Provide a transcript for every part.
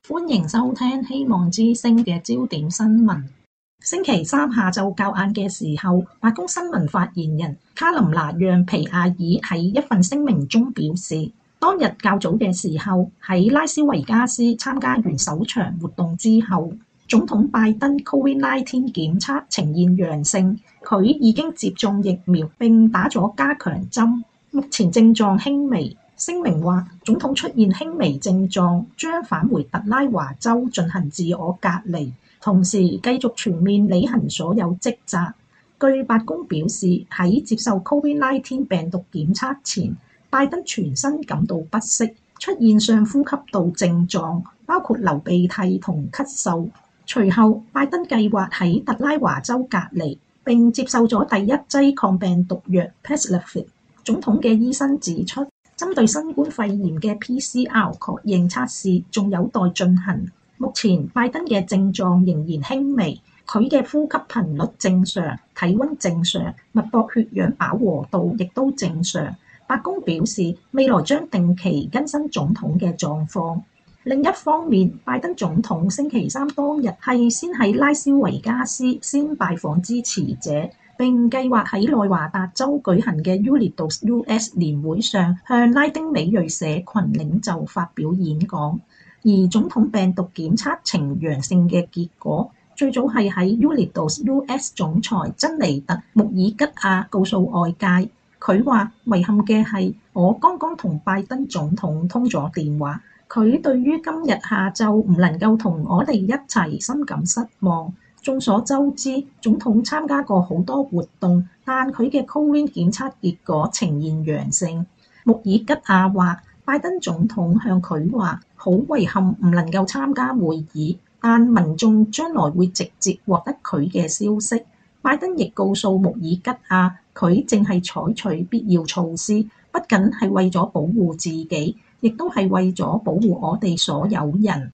歡迎收聽希望之聲嘅焦點新聞。星期三下晝較晏嘅時候，白宮新聞發言人卡琳娜讓皮亞爾喺一份聲明中表示，當日較早嘅時候喺拉斯維加斯參加完首場活動之後，總統拜登 COVID-19 檢測呈現陽性，佢已經接種疫苗並打咗加強針，目前症狀輕微。聲明話，總統出現輕微症狀，將返回特拉華州進行自我隔離，同時繼續全面履行所有職責。據白宮表示，喺接受 COVID-19 病毒檢測前，拜登全身感到不適，出現上呼吸道症狀，包括流鼻涕同咳嗽。隨後，拜登計劃喺特拉華州隔離，並接受咗第一劑抗病毒藥 Paxlovid。總統嘅醫生指出，針對新冠肺炎嘅 PCR 確認測試仲有待進行。目前拜登嘅症狀仍然輕微，佢嘅呼吸頻率正常，體溫正常，脈搏血氧飽和度亦都正常。白宮表示，未來將定期更新總統嘅狀況。另一方面，拜登總統星期三當日係先喺拉斯維加斯先拜訪支持者，並計劃喺內華達州舉行嘅 Unidos US 年會上向拉丁美裔社群領袖發表演講。而總統病毒檢測呈陽性嘅結果，最早係喺 Unidos US 總裁珍妮特·穆爾吉亞告訴外界。佢話：遺憾嘅係，我剛剛同拜登總統通咗電話，佢對於今日下晝唔能夠同我哋一齊深感失望。眾所周知，總統參加過好多活動，但佢嘅 COVID 檢測結果呈現陽性。穆爾吉亞話，拜登總統向佢話，好遺憾唔能夠參加會議，但民眾將來會直接獲得佢嘅消息。拜登亦告訴穆爾吉亞，佢正係採取必要措施，不僅係為咗保護自己，亦都係為咗保護我哋所有人。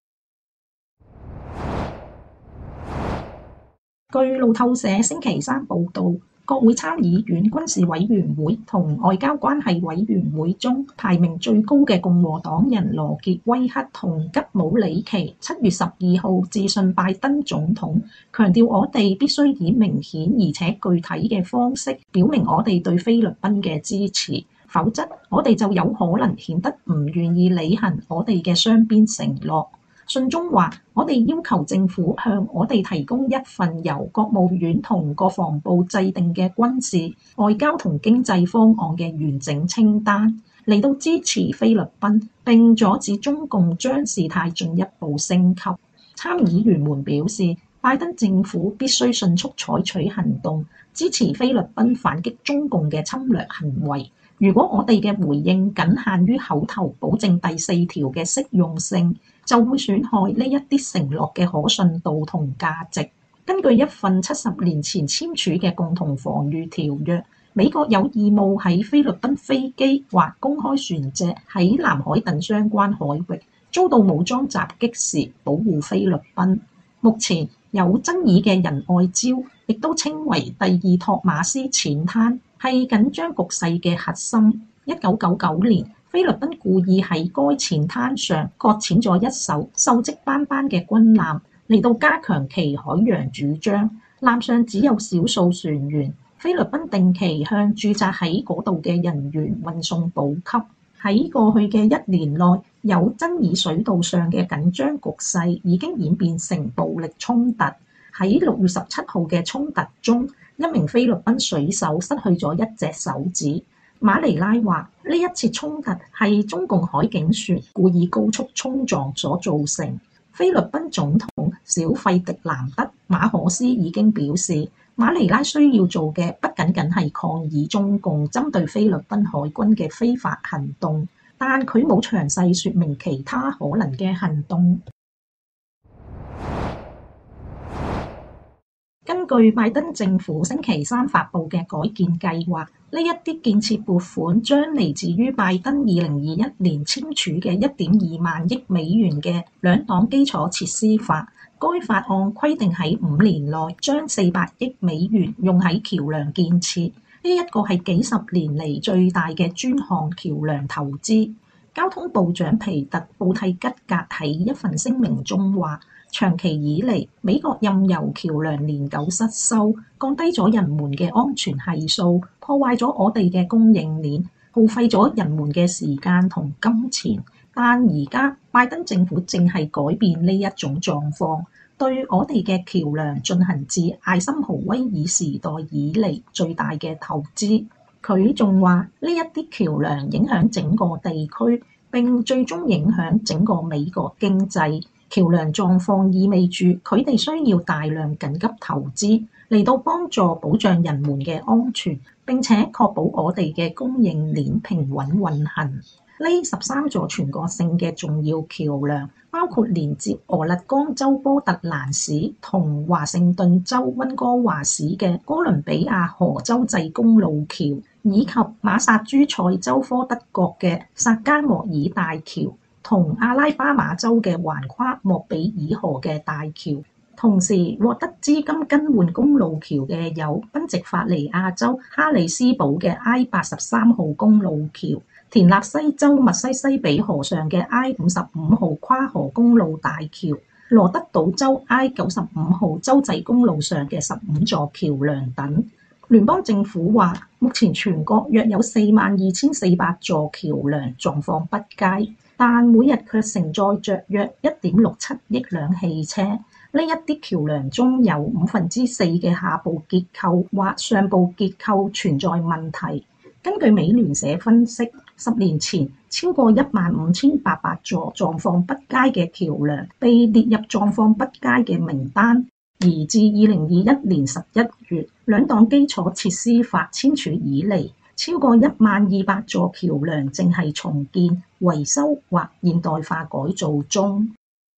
據路透社星期三報導，國會參議院軍事委員會同外交關係委員會中排名最高嘅共和黨人羅傑威克同吉姆里奇7月12號致信拜登總統，強調我哋必須以明顯而且具體嘅方式表明我哋對菲律賓嘅支持，否則我哋就有可能顯得唔願意履行我哋嘅雙邊承諾。信中話，我哋要求政府向我哋提供一份由國務院同國防部制定嘅軍事、外交同經濟方案嘅完整清單，嚟到支持菲律賓，並阻止中共將事態進一步升級。參議員們表示，拜登政府必須迅速採取行動，支持菲律賓反擊中共嘅侵略行為。如果我哋嘅回應僅限於口頭保證第4條嘅適用性，就會損害呢一啲承諾嘅可信度同價值。根據一份70年前簽署嘅共同防禦條約，美國有義務喺菲律賓飛機或公開船隻喺南海等相關海域遭到武裝襲擊時保護菲律賓。目前有爭議嘅仁愛礁，亦都稱為第二托馬斯淺灘，係緊張局勢嘅核心。1999年，菲律賓故意喺該淺灘上擱淺咗一艘鏽跡斑斑嘅軍艦，嚟到加強其海洋主張。艦上只有少數船員，菲律賓定期向駐紮喺嗰度嘅人員運送補給。喺過去嘅1年內，有爭議水道上嘅緊張局勢已經演變成暴力衝突。喺6月17號嘅衝突中，一名菲律賓水手失去咗一隻手指。馬尼拉話，呢一次衝突係中共海警船故意高速衝撞所造成。菲律賓總統小費迪南德·馬可斯已經表示，馬尼拉需要做嘅不僅僅係抗議中共針對菲律賓海軍嘅非法行動，但佢冇詳細説明其他可能嘅行動。根據拜登政府星期三發布嘅改建計劃，呢一啲建設撥款將嚟自於拜登2021年簽署嘅1.2萬億美元嘅兩黨基礎設施法。該法案規定喺5年內將400億美元用喺橋梁建設，呢一個係幾十年嚟最大嘅專項橋梁投資。 交通部長皮特布蒂吉格喺一份聲明中話，長期以嚟，美國任由橋樑年久失修，降低咗人們嘅安全係數，破壞咗我哋嘅供應鏈，耗費咗人們嘅時間同金錢。但而家拜登政府正係改變呢一種狀況，對我哋嘅橋樑進行自艾森豪威爾時代以嚟最大嘅投資。佢仲話呢一啲橋樑影響整個地區，並最終影響整個美國經濟。橋樑狀況意味住佢哋需要大量緊急投資嚟到幫助保障人們嘅安全，並且確保我哋嘅供應鏈平穩運行。呢13座全國性嘅重要橋樑，包括連接俄勒岡州波特蘭市同華盛頓州溫哥華市嘅哥倫比亞河州際公路橋，以及馬薩諸塞州科德角嘅薩加莫爾大橋，同阿拉巴馬州嘅橫跨莫比爾河嘅大橋。同時獲得資金更換公路橋嘅有賓夕法尼亞州哈里斯堡嘅 I-83號公路橋、田納西州密西西比河上嘅 I-55號跨河公路大橋、羅德島州 I-95號州際公路上嘅15座橋樑等。聯邦政府話，目前全國約有42,400座橋樑狀況不佳，但每日卻承載着約1.67億輛汽車。呢一啲橋樑中有4/5嘅下部結構或上部結構存在問題。根據美聯社分析，10年前超過15,800座狀況不佳嘅橋樑被列入狀況不佳嘅名單，而自2021年11月兩黨基礎設施法簽署以嚟，超過1200座橋樑正係重建、維修或現代化改造中。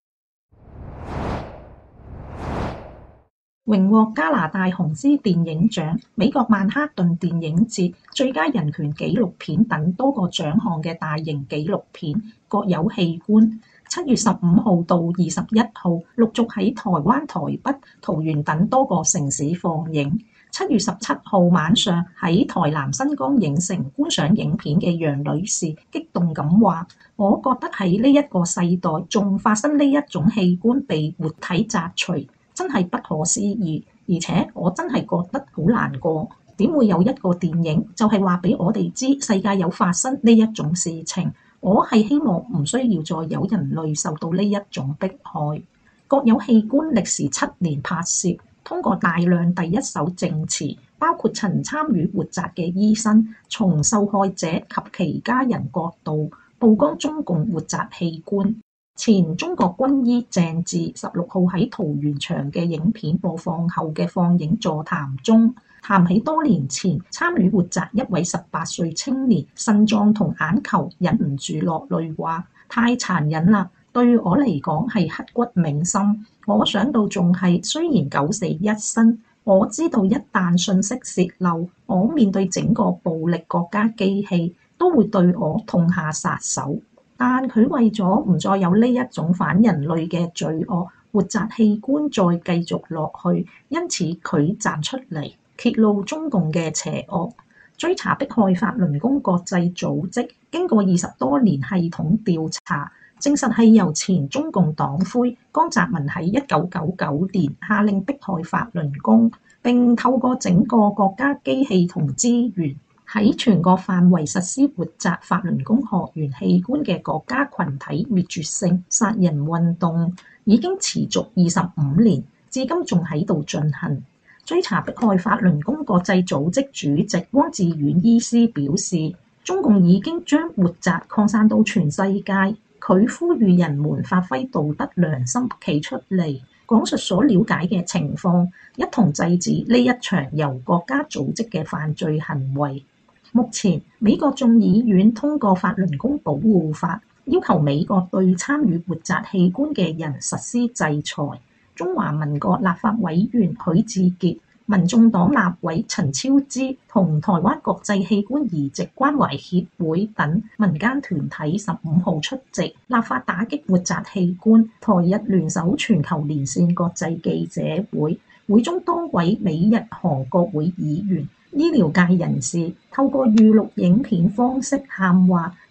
榮獲加拿大紅獅電影獎、美國曼哈頓電影節最佳人權紀錄片等多個獎項嘅大型紀錄片《各有器官》7月15號到21號陸續喺台灣、台北、桃園等多個城市放映。7月17號晚上喺台南新光影城觀賞影片嘅楊女士激動咁話：我覺得喺呢一個世代仲發生呢一種器官被活體摘除，真係不可思議，而且我真係覺得好難過。點會有一個電影就係話俾我哋知世界有發生呢一種事情？我係希望唔需要再有人類受到呢一種迫害。各有器官歷時7年拍攝，通過大量第一手證詞，包括曾參與活摘嘅醫生，從受害者及其家人角度曝光中共活摘器官。前中國軍醫鄭智16號喺桃園場嘅影片播放後嘅放映座談中，談起多年前參與活摘一位18歲青年腎臟同眼球，忍唔住落淚話：太殘忍啦，對我嚟講係刻骨銘心。我想到仲係雖然九死一生，我知道一旦信息洩漏，我面對整個暴力國家機器都會對我痛下殺手。但佢為咗唔再有呢一種反人類嘅罪惡，活摘器官再繼續落去，因此佢站出嚟揭露中共嘅邪惡。追查迫害法輪功國際組織經過20多年系統調查，證實係由前中共黨魁江澤民喺1999年下令迫害法輪功，並透過整個國家機器同資源，喺全國範圍實施活摘法輪功學員器官嘅國家群體滅絕性殺人運動，已經持續25年，至今仲喺度進行。追查迫害法輪功國際組織主席汪志遠醫師表示，中共已經將活摘擴散到全世界。佢呼籲人們發揮道德良心，企出嚟講述所了解嘅情況，一同制止呢一場由國家組織嘅犯罪行為。目前，美國眾議院通過法輪功保護法，要求美國對參與活摘器官嘅人實施制裁。中華民國立法委員許智傑、民眾黨立委陳超之同台灣國際器官移植關懷協會等民間團體15號出席立法打擊活摘器官台日聯手全球連線國際記者會，會中多位美日韓國會議員、醫療界人士透過預錄影片方式喊話，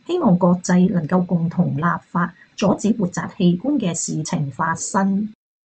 希望國際能夠共同立法，阻止活摘器官嘅事情發生。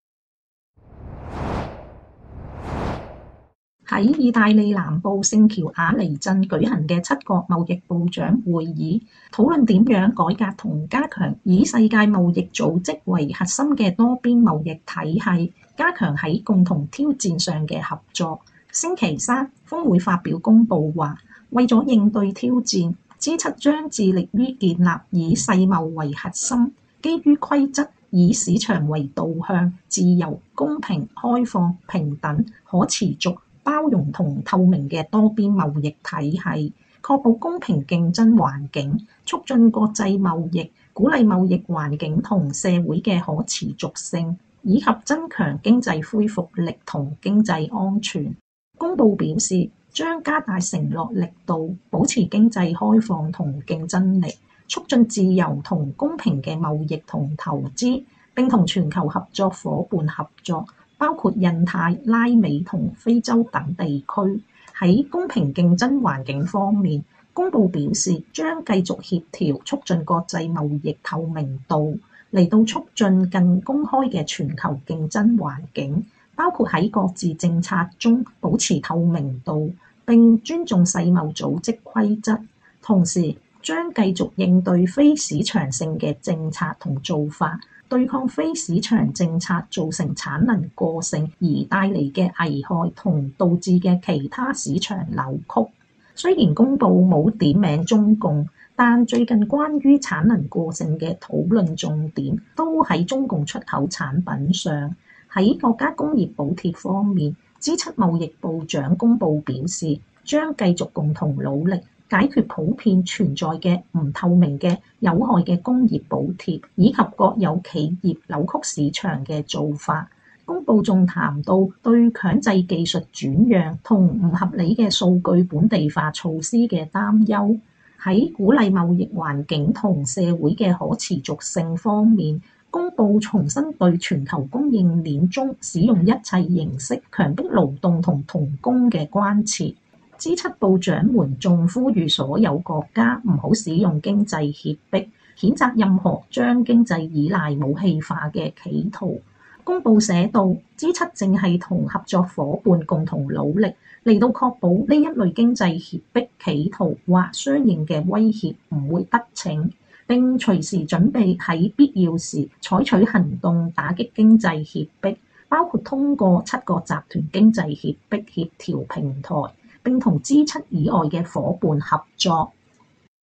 喺意大利南部聖喬瓦尼鎮舉行嘅7國貿易部長會議，討論點樣改革同加強以世界貿易組織為核心嘅多邊貿易體系，加強喺共同挑戰上嘅合作。星期三，峰會發表公報話，為咗應對挑戰，G7將致力於建立以世貿為核心、基於規則、以市場為導向、自由、公平、開放、平等、可持續、包容同透明嘅多邊貿易體系，確保公平競爭環境，促進國際貿易，鼓勵貿易環境同社會嘅可持續性，以及增強經濟恢復力同經濟安全。公報表示，將加大承諾力度，保持經濟開放同競爭力，促進自由同公平嘅貿易同投資，並同全球合作夥伴合作，包括印太、拉美同非洲等地區。喺公平競爭環境方面，公報表示將繼續協調促進國際貿易透明度，嚟到促進更公開嘅全球競爭環境，包括喺各自政策中保持透明度，並尊重世貿組織規則。同時將繼續應對非市場性嘅政策同做法，對抗非市場政策造成產能過剩而帶嚟嘅危害同導致嘅其他市場扭曲。雖然公報冇點名中共，但最近關於產能過剩嘅討論重點都喺中共出口產品上。喺國家工業補貼方面，G7貿易部長公報表示，將繼續共同努力解決普遍存在嘅唔透明嘅有害嘅工業補貼，以及國有企業扭曲市場嘅做法。公報仲談到對強制技術轉讓同唔合理嘅數據本地化措施嘅擔憂。喺鼓勵貿易環境同社會嘅可持續性方面，公報重申對全球供應鏈中使用一切形式強迫勞動同童工嘅關切。G7部長們仲呼籲所有國家唔好使用經濟脅迫，譴責任何將經濟依賴武器化嘅企圖。公報寫道，G7正係同合作夥伴共同努力，嚟到確保呢一類經濟脅迫企圖或相應嘅威脅唔會得逞，並隨時準備喺必要時採取行動打擊經濟脅迫，包括通過7個集團經濟脅迫協調平台，並同G7以外嘅夥伴合作。